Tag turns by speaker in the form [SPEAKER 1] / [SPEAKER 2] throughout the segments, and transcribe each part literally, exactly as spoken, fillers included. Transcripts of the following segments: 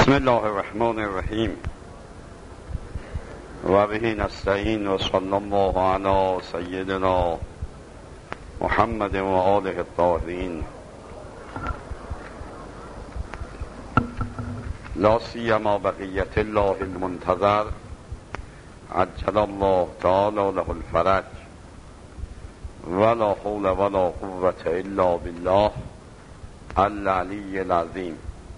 [SPEAKER 1] بسم الله الرحمن الرحیم و به نستعین و صلی الله علی سیدنا محمد و آله الطاهرین لا سیما بقیت الله المنتظر عجل الله تعالی له الفرج ولا حول ولا قوة الا بالله العلی العظیم.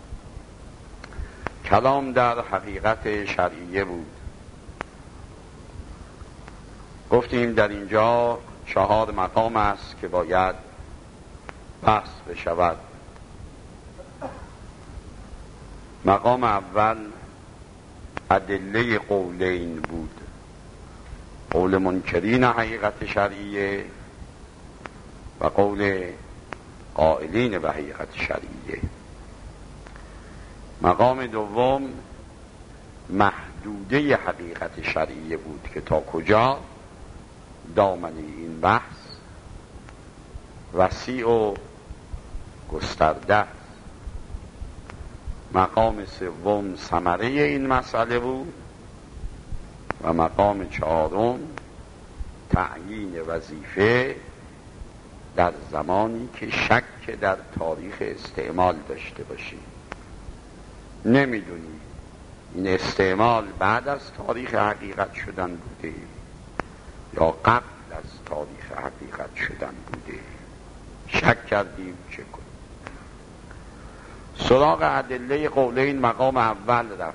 [SPEAKER 1] کلام در حقیقت شرعیه بود. گفتیم در اینجا چهار مقام است که باید بحث بشود. مقام اول ادله قولین بود، قول منکرین حقیقت شرعیه و قول قائلین به حقیقت شرعیه. مقام دوم محدوده حقیقت شرعیه بود که تا کجا دامنه این بحث وسیع و گسترده است. مقام سوم ثمره این مسئله بود و مقام چهارم تعیین وظیفه در زمانی که شک در تاریخ استعمال داشته باشیم. نمیدونی این استعمال بعد از تاریخ حقیقت شدن بوده یا قبل از تاریخ حقیقت شدن بوده. شک کردیم چه کنیم؟ سراغ ادله قولین مقام اول رفت.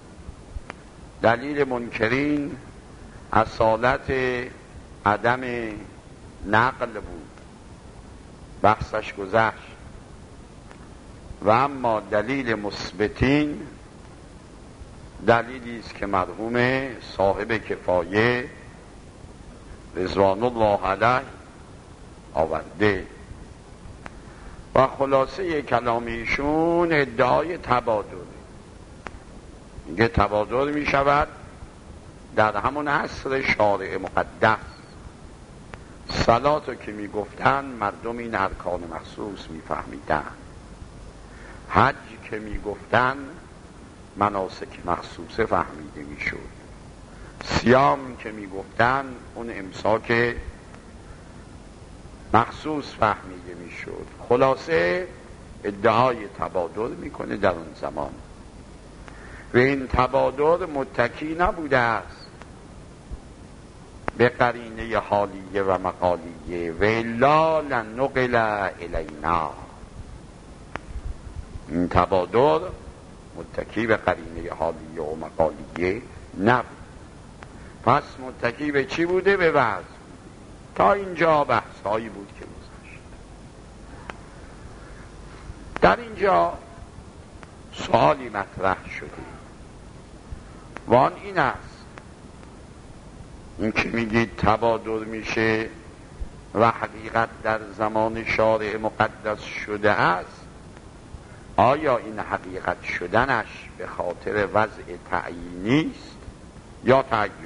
[SPEAKER 1] دلیل منکرین اصالت عدم نقل بود، بحثش گذشت. و اما دلیل مثبتین دلیلی است که مرحوم صاحب کفایه رضوان الله علیه آورده و خلاصه کلام ایشون ادعای تبادل. میگه تبادل می شود در همون عصر شارع مقدس. صلاتو که می گفتن مردم این ارکان مخصوص می فهمیدن. حج که می گفتن مناسک مخصوصه فهمیده می شد. صیام که می گفتن اون امساک مخصوص فهمیده می شد. خلاصه ادعای تبادل می کنه در اون زمان و این تبادل متکی نبوده است به قرینه حالیه و مقالیه و الا لنقل الینا. این تبادل متکی به قرینه حالیه و مقالیه نبود. پس متکی به چی بوده؟ به وضع. تا اینجا بحث هایی بود که گذشت. در اینجا سوالی مطرح شده و آن این است، این که میگید تبادل میشه و حقیقت در زمان شارع مقدس شده است، آیا این حقیقت شدنش به خاطر وضع تعیینی است یا تعیینی؟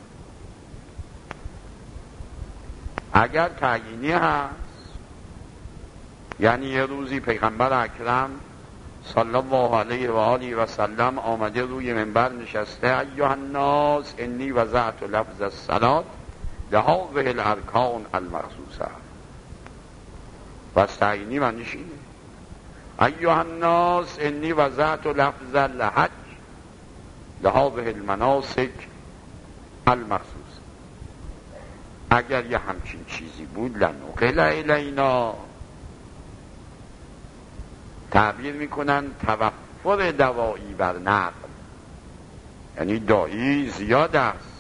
[SPEAKER 1] اگر تعیینی هست یعنی یه روزی پیغمبر اکرم صلی الله علیه و آله و سلم آمده روی منبر نشسته، ایها الناس انی وضعت لفظ الصلاة لهذه الارکان المخصوصه. پس تعیینی معنیش اینه. ایها الناس انی وضعت لفظ الحج لهذه المناسک المخصوصه. اگر یه همچین چیزی بود لنقل الینا، تعبیر میکنن توفر دوایی بر نقل، یعنی دایی زیاد است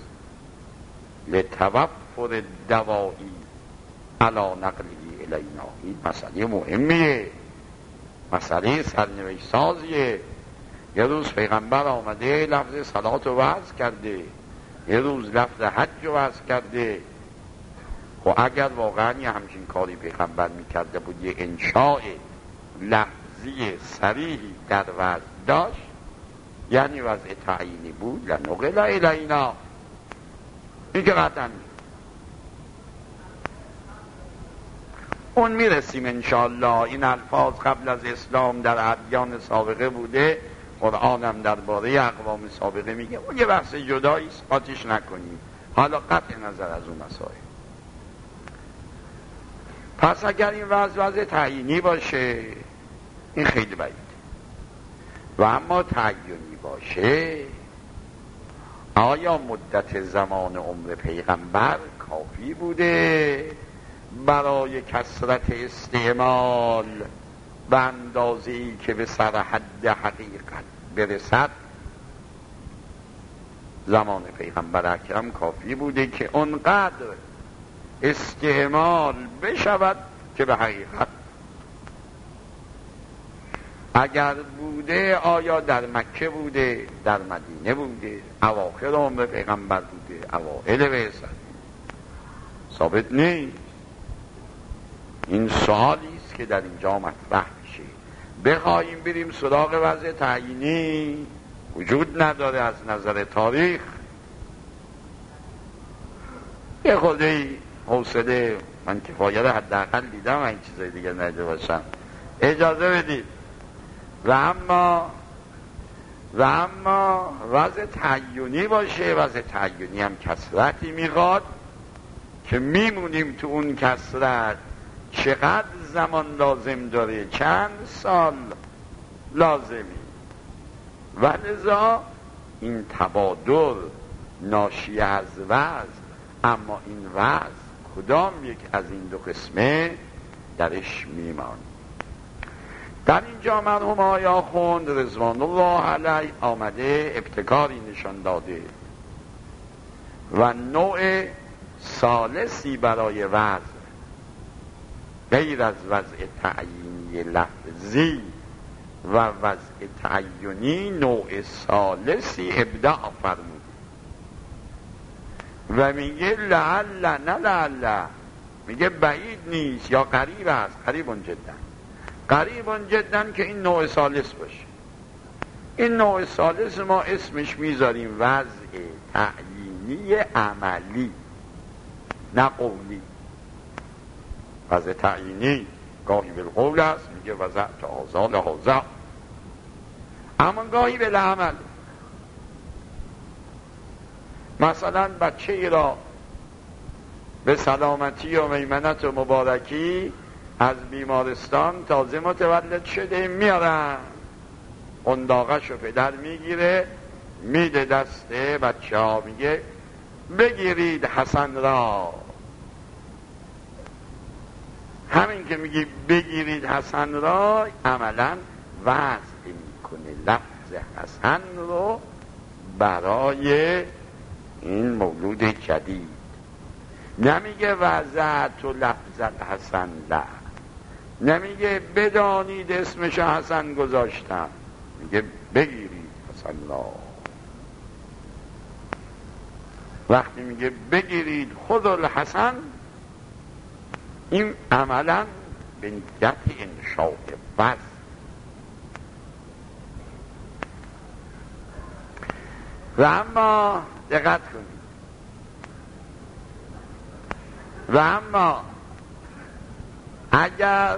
[SPEAKER 1] لتوفر دوایی علی نقلی الینا. این مسئله مهمیه، مسئله سرنوشت سازیه. یه روز پیغمبر آمده لفظ صلات رو وضع کرده، یه روز لفظ حج رو وضع کرده. و اگر واقعا یه همچین کاری پیغمبر میکرده بود، یه انشاء لفظی صریحی در وضع داشت، یعنی وضع تعیینی بود، لنقل الینا. این که قطعا اون میرسیم انشاءالله. این الفاظ قبل از اسلام در ادیان سابقه بوده قرآنم درباره اقوام سابقه میگه، اون یه بحث جدایی است، آتیش نکنیم. حالا قطع نظر از اون مسائل. پس اگر این وضع وضع تعیینی باشه این خیلی بعید، و اما تعیینی باشه آیا مدت زمان عمر پیغمبر کافی بوده برای کثرت استعمال به اندازه‌ای که به سر حد حقیقت برسد؟ زمان پیغمبر اکرم کافی بوده که اونقدر استعمال بشود که به حقیقت. اگر بوده آیا در مکه بوده، در مدینه بوده، اواخر عمر پیغمبر بوده، اوائل بعثت؟ ثابت نیست. این سوالی است که در اینجا مطرح میشه. بخواهیم بریم سراغ وضع تعیینی وجود نداره از نظر تاریخ. یه خورده حوصله من کفایت حداقل دیدم، این چیزای دیگه ندیده باشم، اجازه بدید. و اما و اما وضع تعیینی باشه، وضع تعیینی هم کثرتی میخواد که میمونیم تو اون کثرت چقدر زمان لازم داره، چند سال لازمی. و لذا این تبادل ناشی از وضع، اما این وضع کدام یک از این دو قسمه درش میمان. در اینجا مرحوم آقای آخوند رضوان الله علیه آمده ابتکاری نشان داده و نوع ثالثی برای وضع غیر از وضع تعیینی لفظی و وضع تعیینی، نوع ثالثی ابداع فرمود و میگه لعل، نه لعل، میگه بعید نیست یا قریب است، قریب جدا، قریب جدا که این نوع ثالث باشه. این نوع ثالث ما اسمش میذاریم وضع تعیینی عملی، نه قولی. وضع تعیینی گاهی بالقول است، میگه وضع تعاضا لحاظا، اما گاهی بالعمل. مثلا بچه ای را به سلامتی و میمنت و مبارکی از بیمارستان تازه متولد شده میارن، قنداقش رو پدر میگیره میده دست بچه ها، میگه بگیرید حسن را. همین که میگی بگیرید حسن را عملا وضع میکنه لفظ حسن رو برای این مولود جدید. نمیگه وضعت و لفظ الحسن، لا، نمیگه بدانید اسمش حسن گذاشتم، میگه بگیرید حسن را. وقتی میگه بگیرید خود الحسن، این عملا به نیت انشاء وضع. و اما دقت کنید، و اما اگر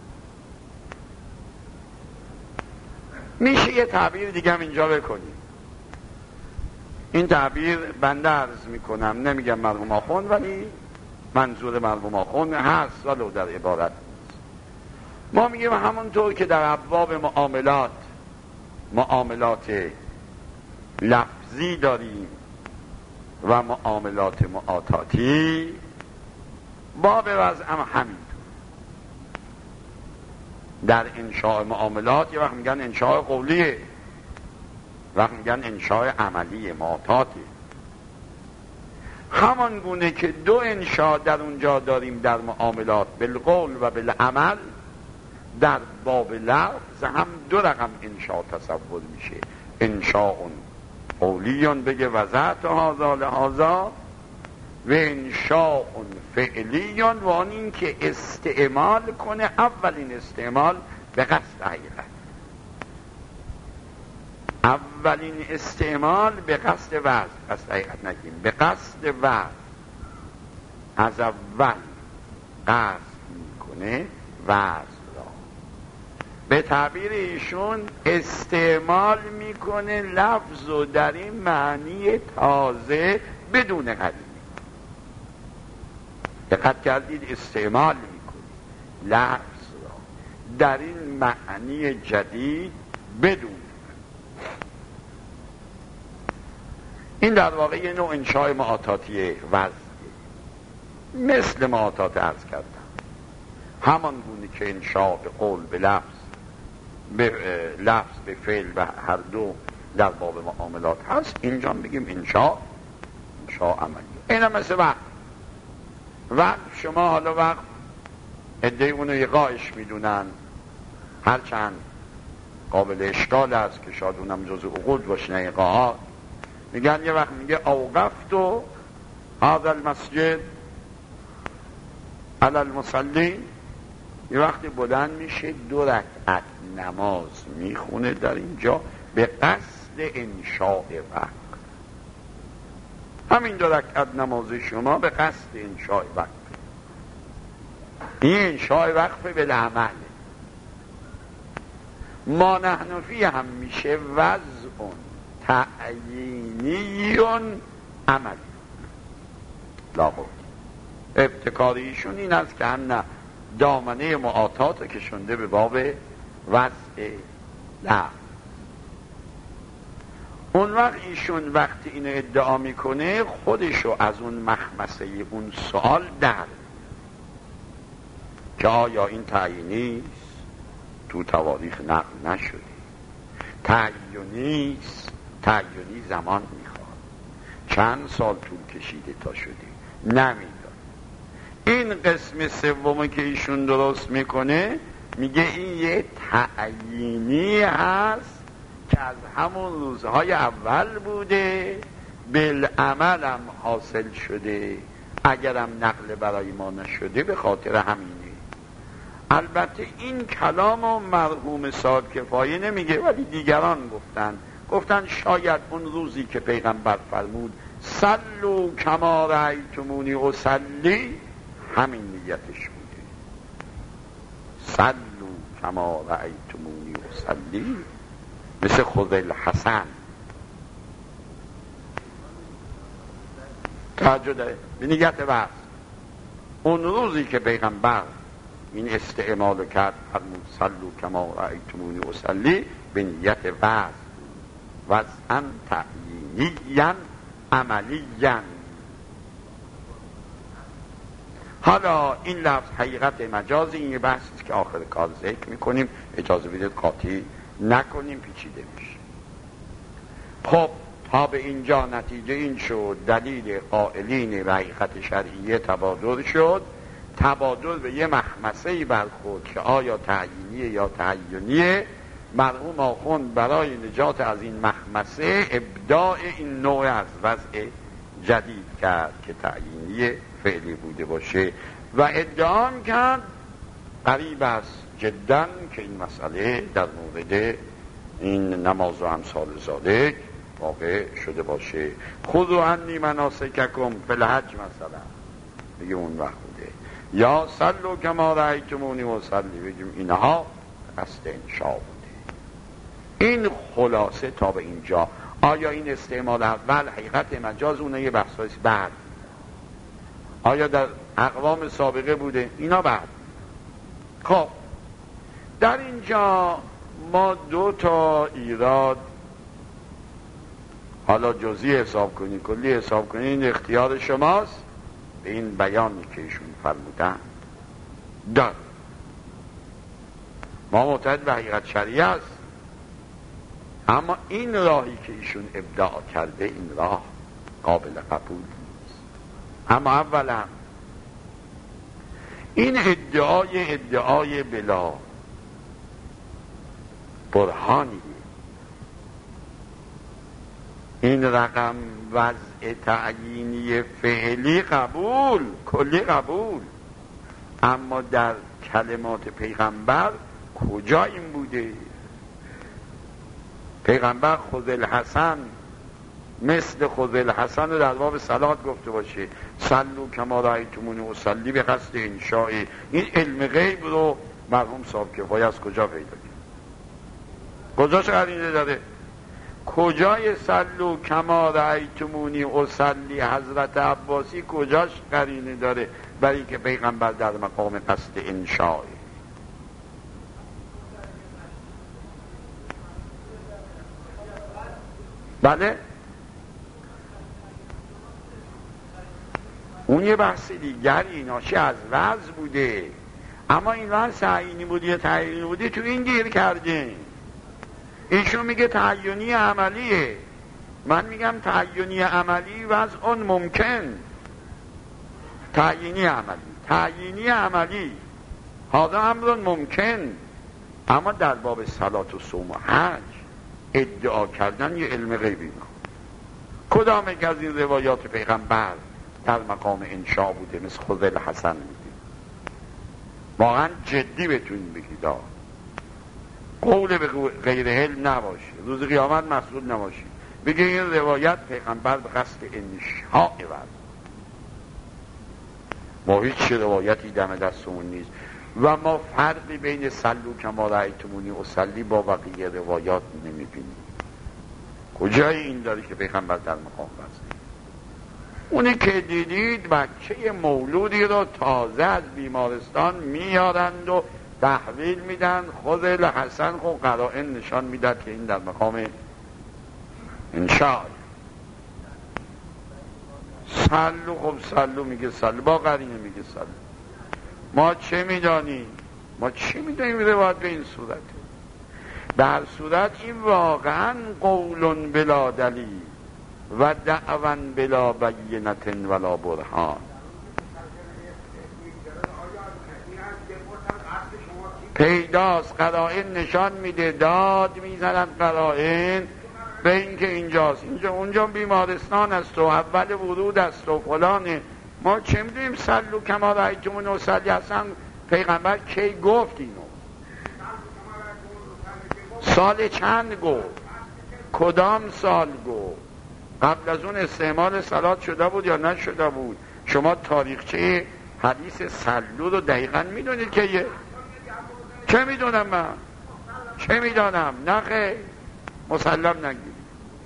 [SPEAKER 1] میشه یه تعبیر دیگه هم اینجا بکنیم، این تعبیر بنده عرض میکنم، نمیگم مرحوم آخوند، ولی منظور مرحوم آخوند هست ولو در عبارت نیست. ما میگیم همونطور که در ابواب معاملات معاملات لفظی داریم و معاملات معاطاتی، باب وضع هم همینطور. در انشاء معاملات یه وقت میگن انشاء قولیه، وقت میگن انشاء عملی معاطاتی. همان گونه که دو انشاء در اونجا داریم در معاملات، بالقول و بالعمل، در باب لفظ هم دو رقم انشاء تصور میشه. انشاء قولیون بگه وضعت هذا لهذا، و انشاء فعلیون و آن این که استعمال کنه، اولین استعمال به قصد حقیقت، اولین استعمال به قصد وضع، قصد حقیقت نگیم، به قصد وضع. از اول قصد میکنه وضع را، به تعبیر ایشون استعمال میکنه لفظ و در این معنی تازه بدون قرینه. دقت کردید؟ استعمال میکنه لفظ را در این معنی جدید بدون. این در واقع یه نوع انشاء معاطاتی وضعی، مثل معاطات عرض کردم، همان گونه که انشاء به قول به لفظ به لفظ به فعل و هر دو در باب معاملات هست، اینجا بگیم انشاء انشاء عملی. این هم مثل وقت. وقت شما حالا وقت عده اونو ایقاعش میدونن، هرچند قابل اشکال است که شاید اونم جز عقود باشه، نه ایقاعات. میگن یه وقت میگه اوقفت و هذا المسجد علی المصلی، یه وقتی بلند میشه دو رکعت نماز میخونه در اینجا به قصد انشاء وقت. همین دو رکعت نماز شما به قصد انشاء وقت. این انشاء وقت بالعمل. ما نحن فی هم میشه وضع تعیینی عملی. لاغو ابتکاریشون این است که هم نه دامنه معاطات کشنده به باب وضع لفظ. اون وقت ایشون وقتی اینو ادعا میکنه خودشو از اون مخمسه اون سوال در که آیا این تعیینی تو تواریخ نقل نشده، تعیینی تعیینی زمان میخواد، چند سال طول کشیده تا شده، نمیداد. این قسم سومی که ایشون درست میکنه میگه این یه تعیینی هست که از همون روزهای اول بوده، بالعمل هم حاصل شده، اگرم نقل برای ما نشده به خاطر همینه. البته این کلام و مرحوم صاحب کفایه نمیگه، ولی دیگران گفتن گفتن شاید اون روزی که پیغمبر فرمود صلوا کما رأیتمونی اصلی همین نیتش بوده. صلوا کما رأیتمونی اصلی مثل خود الحسن. توجه داره به نیت وقت. اون روزی که پیغمبر این استعمال کرد فرمود صلوا کما رأیتمونی اصلی به نیت وقت وضعاً تعیینیاً عملیاً. حالا این لفظ حقیقت مجازی، این بحثی که آخر کار ذکر میکنیم، اجازه بدید قاطی نکنیم، پیچیده میشه. خب تا به اینجا نتیجه این شد دلیل قائلین به حقیقت شرعیه تبادر شد. تبادر به یه مخمسه‌ای برخورد که آیا تعیینیه یا تعیینیه. مرحوم آخوند برای نجات از این مخمسه ابداع این نوع از وضع جدید کرد که تعیینی فعلی بوده باشه و ادعا کرد قریب است جدا که این مسئله در مورد این نماز و امثال ذالک واقع شده باشه. خذوا عنی مناسککم فی الحج مثلا بگیم اون وقت بوده، یا صلوا کما رأیتمونی اصلی بگیم اینها قصد انشاء بوده. این خلاصه تا به اینجا. آیا این استعمال اول حقیقت مجاز اونه یه بحثایش بعد؟ آیا در اقوام سابقه بوده؟ اینا بعد. خب در اینجا ما دو تا ایراد، حالا جزئی حساب کنی کلی حساب کنی این اختیار شماست، به این بیانی که ایشون فرمودن دار. ما معتقد به حقیقت شریعه است، اما این راهی که ایشون ابداع کرده این راه قابل قبول نیست. اما اولا این ادعای ادعای بلا برهانی، این رقم وضع تعیینی فعلی قبول، کلی قبول، اما در کلمات پیغمبر کجا این بوده؟ پیغمبر خذ الحسن مثل خذ الحسن رو در باب صلات گفته باشه، صلوا کما رأیتمونی اصلی به قصد انشاء. این علم غیب رو مرحوم صاحب کفایه از کجا پیدا کرد؟ کجاش قرینه داره؟ کجای سلو کما رأیتمونی اصلی حضرت عباسی کجاش قرینه داره برای اینکه پیغمبر در مقام قصد انشاء؟ بله اون یه بحث دیگری ناشی از وضع بوده، اما این وضع تعیینی بوده یا تعیینی بوده تو این گیر کرده. ایشون میگه تعیینی عملیه، من میگم تعیینی عملی وضع اون ممکن. تعیینی عملی تعیینی عملی هذا امر ممکن، اما در باب صلات و صوم و حج ادعا کردن یه علم غیبی ما. کدام یک از این روایات پیغمبر در مقام انشاء بوده مثل خود الحسن بوده؟ واقعا جدی بتونید بگید قول به غیر علم نباشه، روز قیامت مسئول نباشید، بگه این روایت پیغمبر به قصد انشاء ورد. ما هیچ روایتی دم دستمون نیست و ما فرقی بین سلو کما رأیتمونی اصلی با بقیه روایات نمیبینیم. کجای این داره که پیغمبر در مقام وزنه؟ اونی که دیدید بچه مولودی رو تازه از بیمارستان میارند و تحویل میدن، خود الحسن خود قرائن نشان میداد که این در مقام انشاء. سلو خب سلو میگه سلو، با قرینه میگه سلو. ما چه میدانیم؟ ما چی میدانیم روایت به این صورته؟ در صورت این واقعا قول بلا دلیل و دعوان بلا بینت ولا برهان. پیداست، قرائن نشان میده، داد میزنن قرائن به اینکه اینجاست، اینجا اونجا بیمارستان است و اول ورود است و فلانه. ما چه میدونیم سلو کما رأیتمونی اصلی اصلا پیغمبر کی گفت اینو؟ سال چند گفت؟ کدام سال گفت؟ قبل از اون استعمال صلات شده بود یا نشده بود؟ شما تاریخچه حدیث سلو رو دقیقا میدونید که یه چه میدونم من؟ چه میدانم؟ نخه مسلم نگید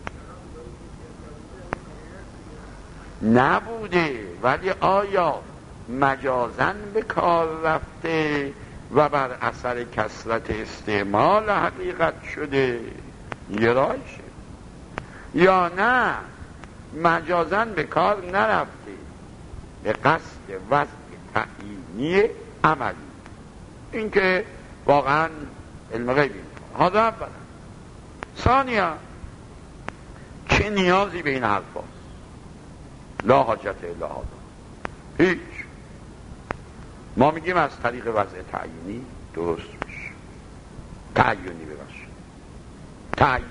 [SPEAKER 1] نبوده، ولی آیا مجازن به کار رفته و بر اثر کثرت استعمال حقیقت شده یه رایشه، یا نه مجازن به کار نرفته به قصد وضع تعیینی عملی؟ این که واقعا علم غیبی. هذا اولا. ثانیا چه نیازی به این حرف هست؟ لا حاجت الا هذا. هیچ. ما میگیم از طریق وضع تعیینی درست میشه. تعیینی ببخشید تعیینی.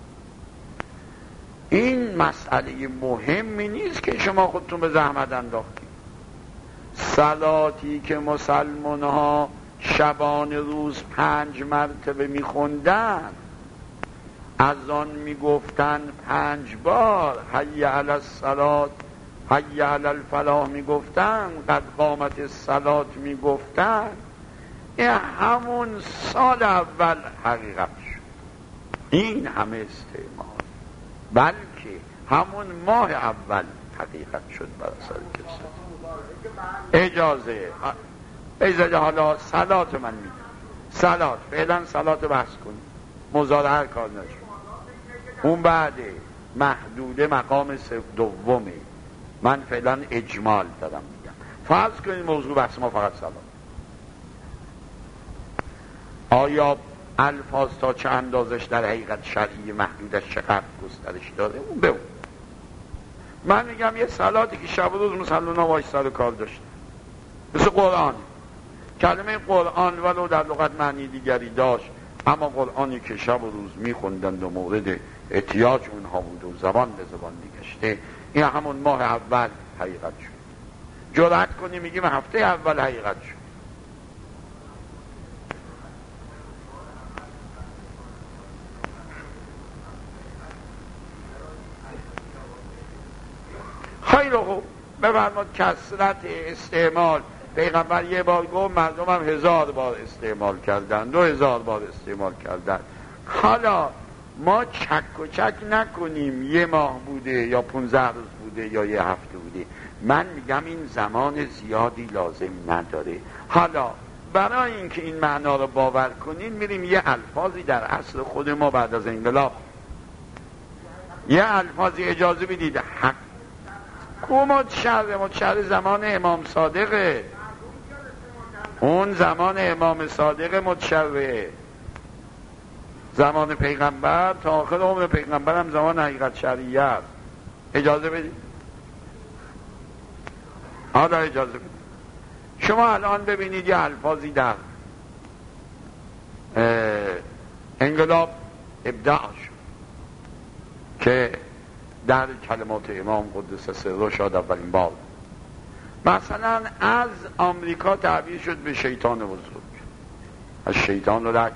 [SPEAKER 1] این مسئله مهمی نیست که شما خودتون به زحمت انداختید. صلاتی که مسلمان ها شبان روز پنج مرتبه میخوندن، از آن میگفتن پنج بار حی علی الصلات حی علی الفلاح میگفتن، قد قامت الصلات میگفتن، این همون سال اول حقیقت شد. این همه استعمال بلکه همون ماه اول حقیقت شد بر اثر کسرت. اجازه اجازه حالا صلات من میدم، صلات فعلا صلات بحث کنیم، مزاره هر کار نشد. اون بعد محدوده مقام دومه، من فعلا اجمال دارم میگم. فرض کنید موضوع بحث ما فقط صلات. آیا الفاظ تا چه اندازش در حقیقت شرعی محدودش چقدر گسترش داره؟ اون به اون. من میگم یه صلاتی که شب و روز مسلمان ها باش سر کار داشتن، مثل قرآن. کلمه قرآن ولو در لغت معنی دیگری داشت، اما قرآنی که شب و روز میخوندند و مورد احتیاج اونها بود و زبان به زبان میگشته، این همون ماه اول حقیقت شد. جرأت کنی میگیم هفته اول حقیقت شد. خیلی خوب، بفرماد کثرت استعمال. پیغمبر یه بار گفت، مردم هم هزار بار استعمال کردن، دو هزار بار استعمال کردن. حالا ما چک و چک نکنیم یه ماه بوده یا پونزده روز بوده یا یه هفته بوده. من میگم این زمان زیادی لازم نداره. حالا برای اینکه این معنا رو باور کنین میریم یه الفاظی در عصر خود ما بعد از انقلاب، یه الفاظی اجازه بدید حق کو متشرع متشرع زمان امام صادقه، اون زمان امام صادق متشرعه، زمان پیغمبر تا آخر عمر پیغمبر هم زمان حقیقت شرعیه است. اجازه بدید. حالا اجازه بدید شما الان ببینید یه الفاظی در انقلاب ابداع شد که در کلمات امام قدس سره شاد اولین بار مثلا از آمریکا تعبیر شد به شیطان بزرگ، از شیطان اکبر.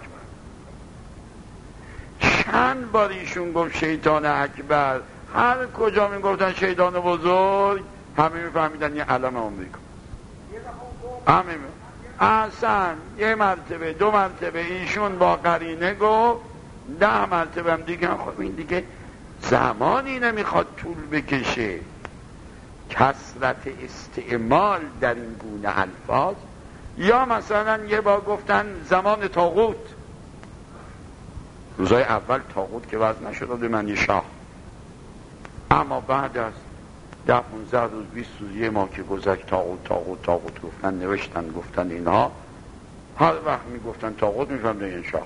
[SPEAKER 1] چند بار ایشون گفت شیطان اکبر، هر کجا میگفتن شیطان بزرگ همه میفهمیدن یه علم آمریکا. همه اصلا یه مرتبه دو مرتبه ایشون با قرینه گفت، ده مرتبه هم دیگه. خب این دیگه زمانی نمیخواد طول بکشه. کثرت استعمال در این گونه الفاظ، یا مثلا یه بار گفتن زمان طاغوت، روزای اول طاغوت که وضع نشد به معنی شاه، اما بعد از ده پونزده روز بیست روز یه ماه که گذشت طاغوت طاغوت طاغوت گفتن، نوشتن گفتن اینها، هر وقت میگفتن طاغوت میفهمدن این شاه.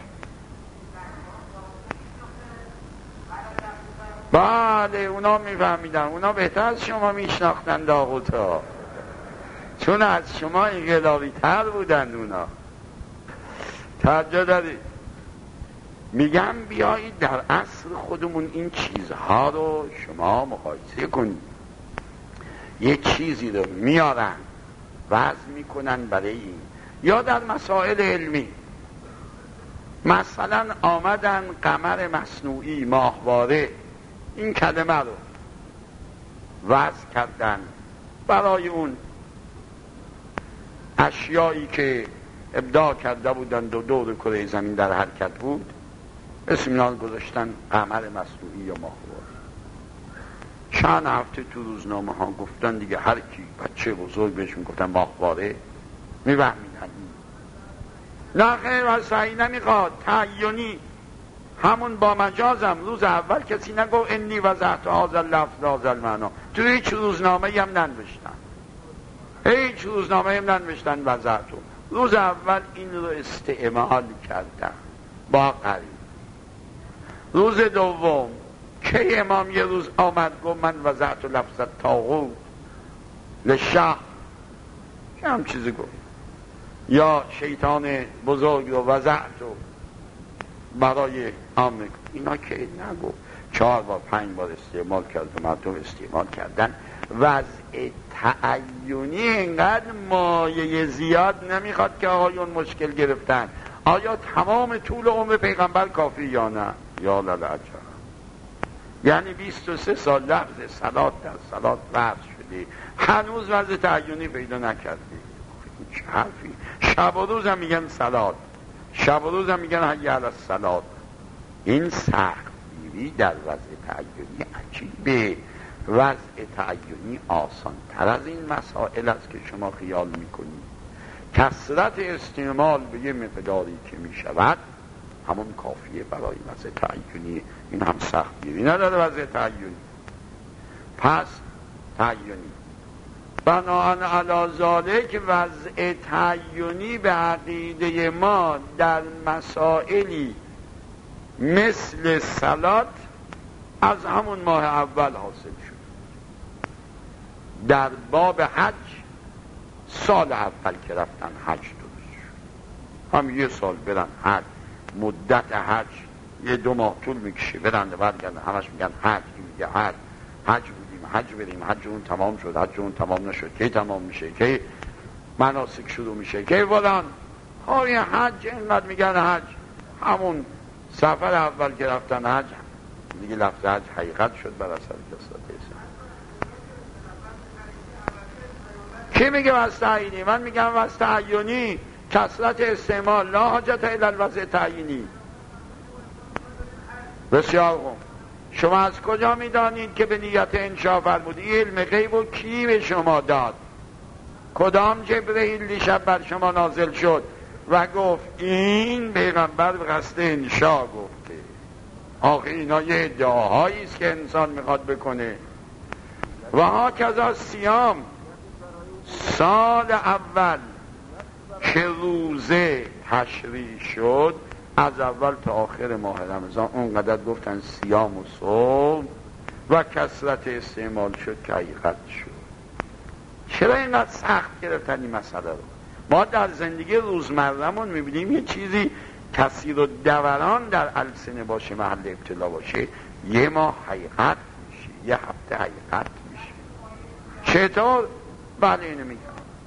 [SPEAKER 1] بله اونا میفهمیدن، اونا بهتر از شما میشناختن طاغوت ها، چون از شما انقلابی تر بودن اونا. توجه دارید؟ میگم بیایید در عصر خودمون این چیزها رو شما مقایسه کنید. یه چیزی رو میارن وضع میکنن برای این، یا در مسائل علمی مثلا آمدن قمر مصنوعی ماهواره این کلمه رو وضع کردن برای اون اشیایی که ابداع کرده بودند و دور کره زمین در حرکت بود، اسم اینا گذاشتن قمر مصنوعی یا ماهواره. چند هفته تو روزنامه ها گفتن دیگه، هر کی بچه بزرگ بهش میگفتن ماهواره میفهمیدن. نه خیر و صحیح نمیخواد، تعیینی همون با مجازم. روز اول کسی نگو انی وضعت هذا اللفظ هذا المعنا، تو هیچ روزنامه هم ننوشتن، هیچ روزنامه هم ننوشتن وضعتو. روز اول این رو استعمال کردن با قریب. روز دوم که امام یه روز آمد گفت من وضعت لفظ طاغوت لشاه، که هم چیزی گفت، یا شیطان بزرگ رو وضعتو برای آمریکا، اینا که نگو. چهار بار پنج بار استعمال کرد و مردم استعمال کردن. وضع تعیینی اینقدر مایه زیاد نمیخواد که آقایون مشکل گرفتن. آیا تمام طول عمر پیغمبر کافی یا نه؟ یا للعجب. یعنی بیست و سه سال لفظ صلات در صلات وضع شده، هنوز وضع تعیینی پیدا نکرده. چه حرفی؟ شب و روز هم میگن صلات، شب و روز هم میگن حی علی الصلات. این سختگیری در وضع تعیینی عجیبه. وضع تعیینی آسان تر از این مسائل است که شما خیال میکنید. کثرت استعمال به یه مقداری که میشود همون کافیه برای وضع تعیینی. این هم سختگیری نداره وضع تعیینی. پس تعیینی بناهن علی ذالک، وضع تعیینی به عقیده ما در مسائلی مثل صلات از همون ماه اول حاصل شد. در باب حج سال اول که رفتن حج درست شد، هم یه سال برن حج، مدت حج یه دو ماه طول میکشه، برن برگردن همش میگن حج، میگه حج حج بودیم، حج بریم، حج اون تمام شد، حج اون تمام نشد، کی تمام میشه، کی مناسک شروع میشه، کی فلان. های حج اینقدر میگن حج، همون سفر اول که رفتن حج دیگه لفظ حج حقیقت شد بر اثر کثرت استعمال. کی میگه وضع تعیینی؟ من میگم وضع تعیینی کثرت استعمال، لا حاجت الی الوضع تعیینی. بسیار خوب. شما از کجا میدانید که به نیت انشا فرمود؟ این علم غیب و کی به شما داد؟ کدام جبرئیل دیشب بر شما نازل شد و گفت این پیغمبر به قصد انشا گفته؟ آخه اینا یه ادعاهایی است که انسان میخواد بکنه. و ها کذا صیام، سال اول که روزه تشریع شد، از اول تا آخر ماه رمضان اونقدر گفتن صیام و صوم و کثرت استعمال شد که حقیقت شد. چرا اینقدر سخت گرفتن این مسئله رو؟ ما در زندگی روزمره‌مون میبینیم یه چیزی کثیر و دوران در السنه باشه، محل ابتلا باشه، یه ماه حقیقت میشه، یه هفته حقیقت میشه. چطور؟ بله اینو میگم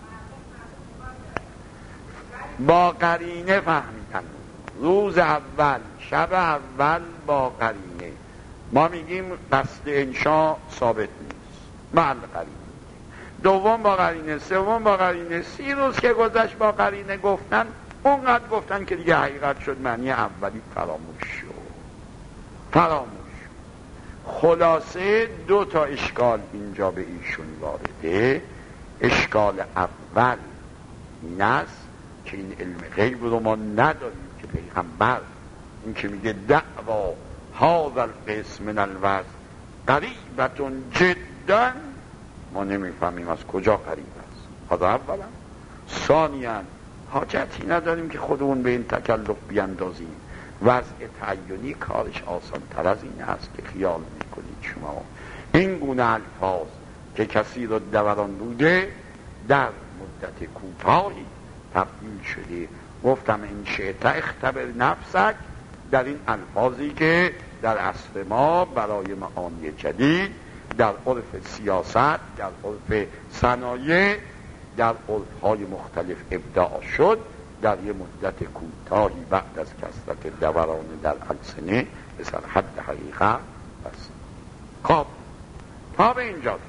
[SPEAKER 1] با قرینه فهمیدن. روز اول، شب اول با قرینه. ما میگیم قصد انشا ثابت نیست، محل قرینه. دوم با قرینه، سوم با قرینه، سی روز که گذشت با قرینه گفتن، اونقدر گفتن که دیگه حقیقت شد، معنی اولی فراموش شد. فراموش شد. خلاصه دو تا اشکال اینجا به ایشون وارده. اشکال اول این است که این علم غیب رو ما نداریم که پیغمبر این که میگه دعوا هذا القسم من الوضع قریبتون جدا، ما نمیفهمیم از کجا قریب است. حالا اولا. ثانیاً حاجتی نداریم که خودمون به این تکلف بیندازیم. وضع تعینی کارش آسان تر از این است که خیال میکنید شما. این گونه الفاظ که کثیر الدوران بوده در مدت کوتاهی تبدیل شده. گفتم این شئت اختبر نفسک، در این الفاظی که در عصر ما برای معانی جدید در عرف سیاست، در عرف صنایع، در عرف‌های مختلف ابداع شد، در یه مدت کوتاهی بعد از کثرت دوران در السنه به سر حد حقیقت است. خب تا به اینجا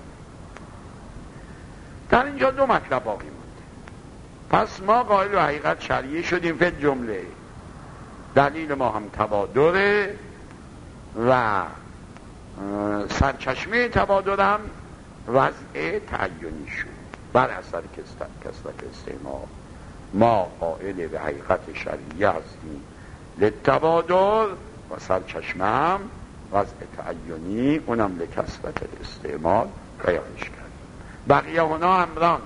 [SPEAKER 1] در اینجا دو مطلب باقی مونده. پس ما قائل به حقیقت شرعی شدیم. فی جمله دلیل ما هم تبادره و سرچشمه تبادر هم وضع تعینی شد بر اثر کثرت استعمال. ما قائل به حقیقت شرعی هستیم للتبادر و سرچشمه هم وضع تعینی، اونم لکثرت استعمال بیانش کرد. بقیه هنا امران.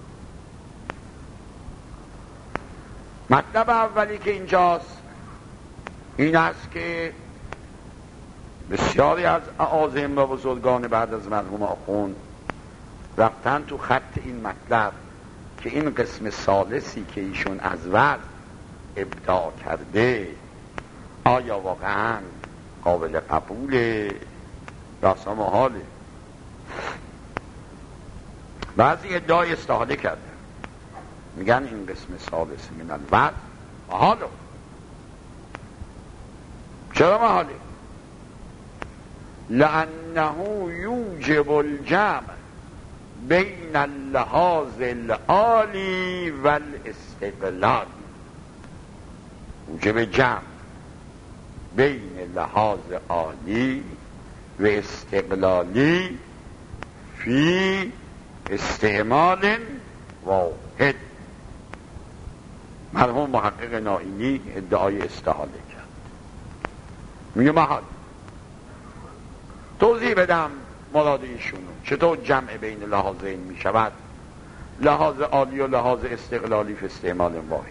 [SPEAKER 1] مطلب اولی که اینجاست این است که بسیاری از اعاظم و بزرگان بعد از مرحوم آخوند رفتن تو خط این مطلب که این قسم ثالثی که ایشون از وضع ابداع کرده آیا واقعا قابل قبوله یا اصلا محاله. بعضی ادعای استحاله کرده، میگن این قسم ثالث من الوضع محاله. چرا محاله؟ لأنه یوجب الجمع بین اللحاظ العالی و الاستقلال. موجب جمع بین لحاظ عالی و استقلالی فی استعمال واحد. مرحوم محقق نائینی ادعای استحاله کرد، میگه محال. توضیح بدم مراد ایشونو. چطور جمع بین لحاظین می شود؟ لحاظ عالی و لحاظ استقلالی فی استعمال واحد.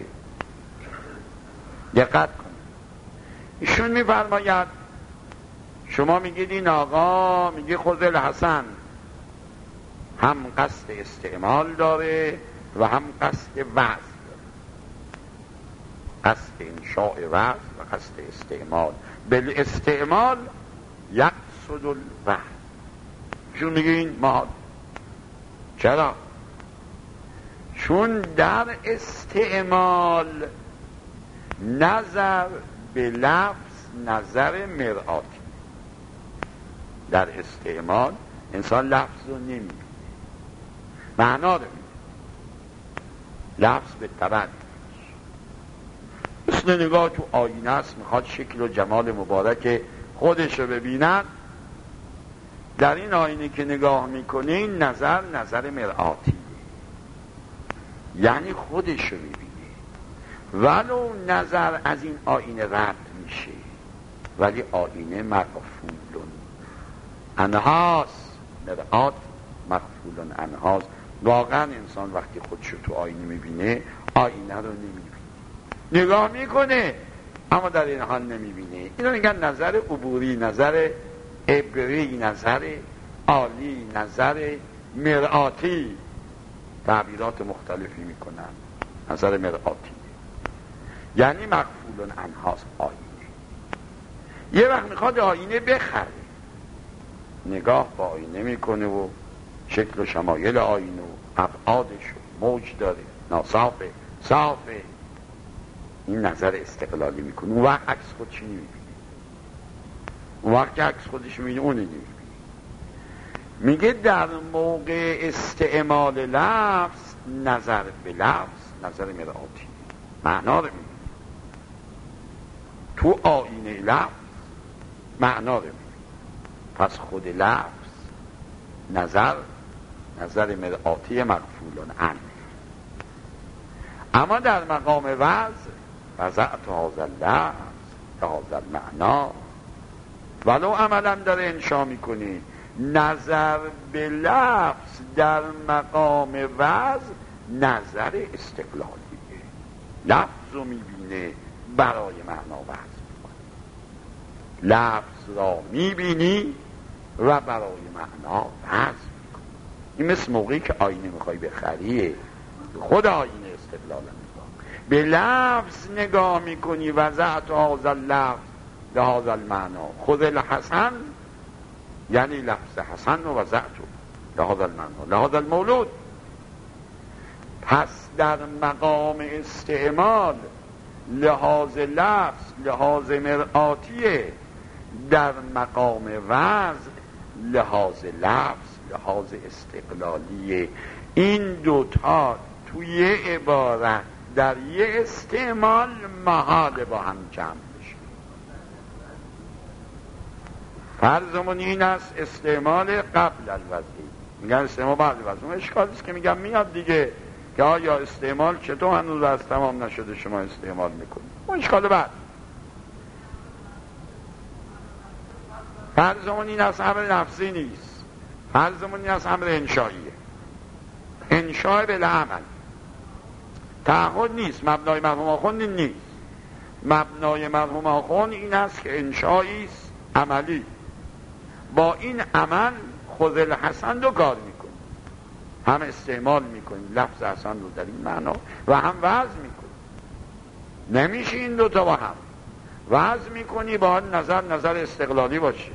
[SPEAKER 1] دقت کن. ایشون می فرماید شما میگید این آقا میگه خود الحسن هم قصد استعمال داره و هم قصد وضع داره. قصد انشاء وضع و قصد استعمال. بل استعمال یقصد الوضع. چون میگه این محال. چرا؟ چون در استعمال نظر به لفظ نظر مرآتی. در استعمال انسان لفظ رو نمیبینه، معنا رو میبینه. لفظ به طبع مثل نگاه تو آینه است، میخواد شکل و جمال مبارک خودشو ببینن، در این آینه که نگاه میکنه این نظر نظر مرآتی، یعنی خودشو میبینه، ولو نظر از این آینه رد میشه، ولی آینه مغفول عنهاست، مرآت مغفول عنهاست. واقعا انسان وقتی خودشو تو آینه میبینه آینه رو نمیبینه، نگاه میکنه اما در این حال نمیبینه. اینو میگن نظر عبوری، نظر عبری، نظر عالی، نظر مرآتی. تعبیرات مختلفی میکنن. نظر مرآتی یعنی مغفول عنهاست آینه. یه وقت میخواد آینه بخره، نگاه با آینه میکنه و شکل و شمایل آینه و ابعادش موج داره، ناصافه، صافه، این نظر استقلالی میکنه. اون وقت عکس خودش نمیبینه، اون وقت که عکس خودش میبینه اون نمیبینه. میگه در موقع استعمال لفظ، نظر به لفظ نظر مرآتی، معنا رو میبینه. تو آینه لفظ معنا رو میبینه، پس خود لفظ نظر نظر مرآتی مغفول عنه. اما در مقام وضع، وضعت هذا اللفظ هذا المعنا، ولو عملا داره انشا میکنی، نظر به لفظ در مقام وضع نظر استقلالیه. لفظ رو میبینه برای معنا وضع میکنه، لفظ را میبینی و برای معنا وضع میکنی. این مثل موقعی که آینه میخوای بخریه، خود آینه استقلال نگاه به لفظ نگاه میکنی، وضعت هذا اللفظ لهذا المعنا، خود الحسن یعنی لفظ حسن و وضعتو لهذا المعنا لهذا المولود. پس در مقام استعمال لحاظ لفظ لحاظ مرآتیه، در مقام وضع لحاظ لفظ لحاظ استقلالیه. این دوتا توی یه عبارت در یه استعمال محال با هم جمع بشه. فرضمون این است استعمال قبل الوضعی، میگن استعمال بعد الوضعی. اون اشکالیست که میگن میاد دیگه که آیا استعمال چطور هنوز از تمام نشده شما استعمال میکنید، اون اشکال بعد. فرضمون این است امر نفسی نیست، فرضمون این است امر انشاییه، انشاء بالعمل، تعهد نیست، مبنای مرحوم آخوند نیست. مبنای مرحوم آخوند این است که انشایی است عملی، با این عمل خود الحسن رو کار میکنی، هم استعمال میکنی لفظ حسن رو در این معنا و هم وضع میکنی. نمیشه این دوتا با هم وضع میکنی، با نظر نظر استقلالی باشه،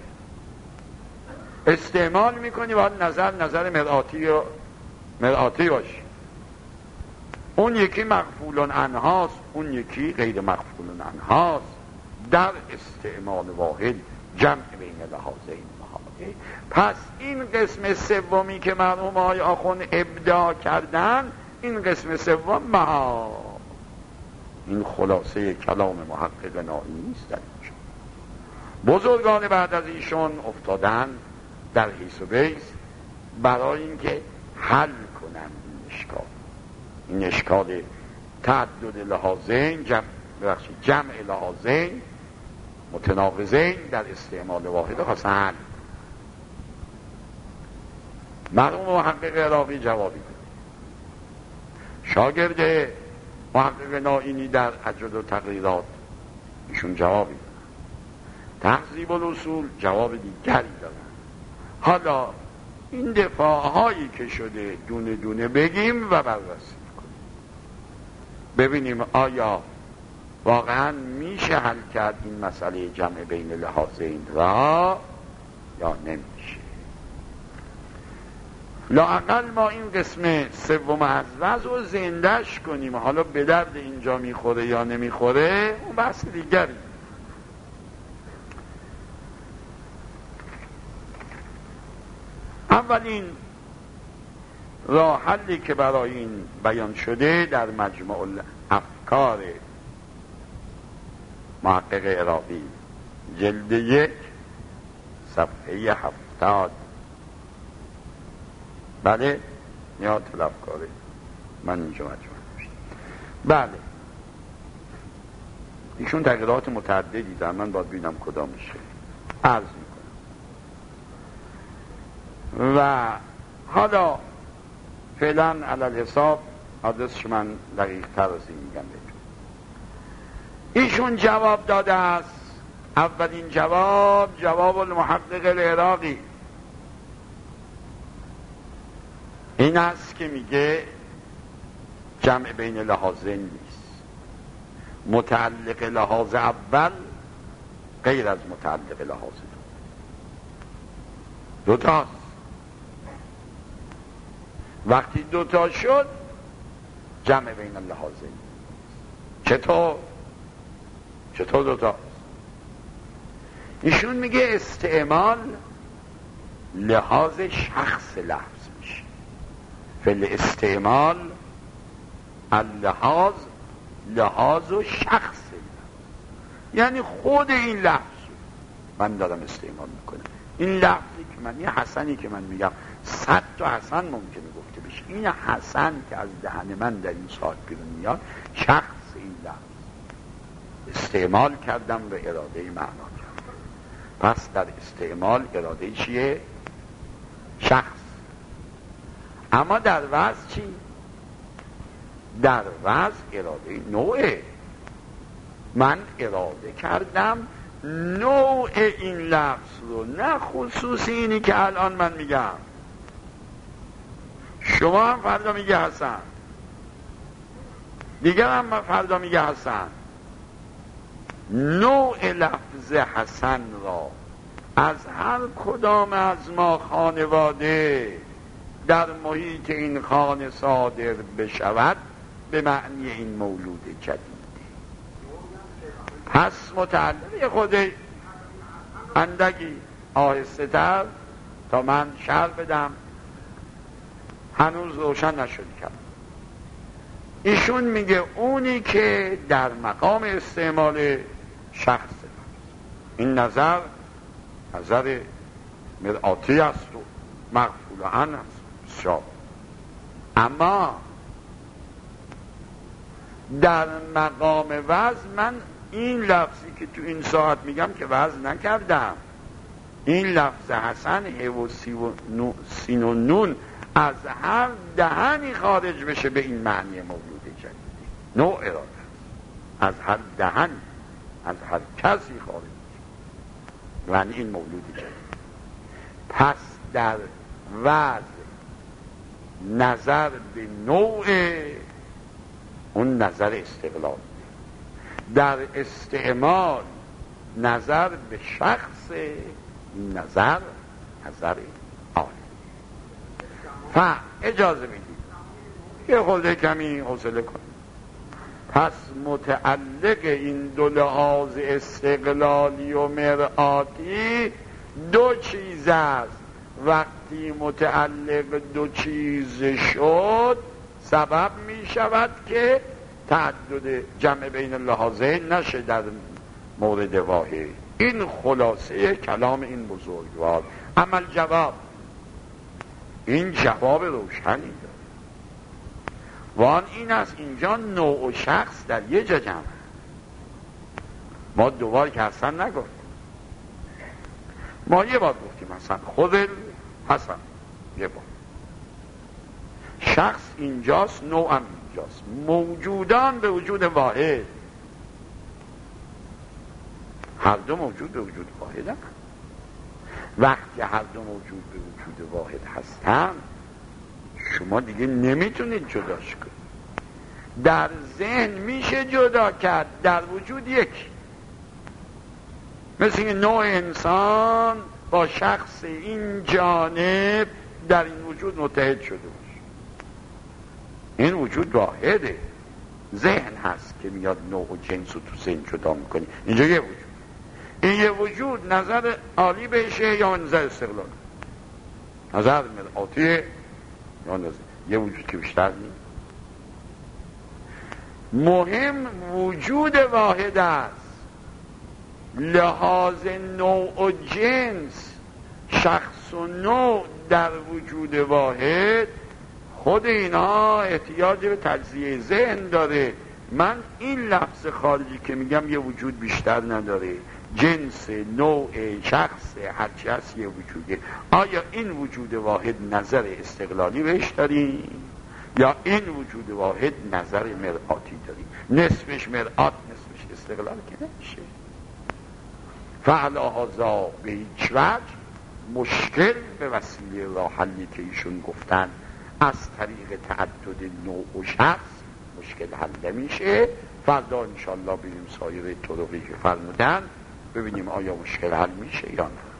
[SPEAKER 1] استعمال میکنی با نظر نظر مرآتی و مرآتی باشه. اون یکی مغفول عنهاست، اون یکی غیر مغفول عنهاست. در استعمال واحد جمع بین لحاظین محاله. پس این قسم سومی که مرحوم آقای آخوند ابداع کردن، این قسم سوم محال، این خلاصه کلام محقق نائی نیست در اینجا. بزرگان بعد از ایشون افتادن در حیث و بیس برای اینکه حل کنن این اشکال، این اشکال تعدد لحاظین، جمع, جمع لحاظین متناقضین در استعمال واحد خواستن حل. مرحوم محقق عراقی جوابی بده، شاگرد محقق نائینی در اجود و تقریرات ایشون جوابی دادن، تهذیب الاصول جواب دیگری دادن. حالا این دفاع هایی که شده دونه دونه بگیم و بررسی کنیم، ببینیم آیا واقعا میشه حل کرد این مسئله جمع بین لحاظین را یا نمیشه. لااقل ما این قسم سوم از وضع رو زندش کنیم، حالا به درد اینجا میخوره یا نمیخوره اون بحث دیگری. اولین راه حلی که برای این بیان شده در مجموع الافکار محقق عراقی جلد یک صفحه هفتاد. بله یا طلبکاره من اینجا مجموعه داشتم. بله ایشون تغییرات متعددی در من باید ببینم کدام میشه عرض میکنم. و حالا فعلا علل حساب آدرسش من دقیق تر از این میگم بهتون. ایشون جواب داده است. اولین جواب جواب المحقق العراقی این است که میگه جمع بین لحاظین نیست. متعلق لحاظ اول غیر از متعلق لحاظ دو دوتاست. وقتی دوتا شد جمع بین اللحاظین. چطور؟ چطور دوتا؟ ایشون میگه استعمال لحاظ شخص لفظ میشه. فعل استعمال اللحاظ لحاظ و شخص لفظ، یعنی خود این لفظ من دارم استعمال میکنم. این لفظی که من، این حسنی که من میگم، صد تا حسن ممکنه گفته بشه. این حسن که از دهن من در این ساعت بیرون میاد شخص این لفظ استعمال کردم و اراده معنا کردم. پس در استعمال اراده چیه؟ شخص. اما در وضع چی؟ در وضع اراده نوعه. من اراده کردم نوع این لفظ رو، نه خصوصی اینی که الان من میگم. شما هم فردا میگه حسن، دیگر هم فردا میگه حسن. نوع لفظ حسن را از هر کدام از ما خانواده در محیط این خانه صادر بشود به معنی این مولود جدید. پس متعلق خود اندکی آهسته تر تا من شرح بدم، هنوز روشن نشد کرد. ایشون میگه اونی که در مقام استعمال شخص، این نظر نظر مرآتی است و مغفول عنه است بسیار. اما در مقام وزن من این لفظی که تو این ساعت میگم که وزن نکردم. این لفظ حسن ه و سی و نو سین و نون از هر دهنی خارج بشه به این معنی مولود جدیدی. نوع اراده از هر دهن، از هر کسی خارج بشه یعنی این مولود جدید. پس در وضع نظر به نوع اون نظر استقلال، در استعمال نظر به شخص این نظر نظر عالی. ف اجازه میدید یه خورده کمی حوصله کنید. پس متعلق این دو لحاظ استقلالی و مرآتی دو چیز است. وقتی متعلق دو چیز شد سبب می شود که تعدد جمع بین اللحاظین نشه در مورد واحد. این خلاصه کلام این بزرگوار. عمل جواب این جواب روشنی داره. وان این است اینجا نوع و شخص در یه جا جمع. ما دوبار که حسن نگفتیم، ما یه بار گفتیم حسن، خود حسن یه بار. شخص اینجاست، نوع هم اینجاست. موجودان به وجود واحد، هر دو موجود به وجود واحد هم. وقتی هر دو موجود به وجود واحد هستن شما دیگه نمیتونید جداش کنید. در ذهن میشه جدا کرد، در وجود یک. مثل این نوع انسان با شخص این جانب در این وجود متحد شده باشه. این وجود واحده. ذهن هست که میاد نوع و جنس رو تو ذهن جدا میکنی. اینجا یه وجود، این یه وجود نظر عالی بشه یا نظر استقلال، نظر مرآتیه یا نظر یه وجود که بیشتر نیست. مهم وجود واحد است. لحاظ نوع و جنس شخص و نوع در وجود واحد، خود اینا احتیاج به تجزیه ذهن داره. من این لفظ خارجی که میگم یه وجود بیشتر نداره، جنس، نوع، شخص، هرچی هست یه وجوده. آیا این وجود واحد نظر استقلالی بهش داریم یا این وجود واحد نظر مرآتی داریم؟ نصفش مرآت نصفش استقلال که نمیشه. فعلا هازا به هیچ وجه مشکل به وسیله راه حلی که ایشون گفتن از طریق تعدد نوع و شخص مشکل حل نمیشه. فردا انشالله بریم سایر طرقی که فرمودن ببینیم آیا مشکل حل میشه یا نه.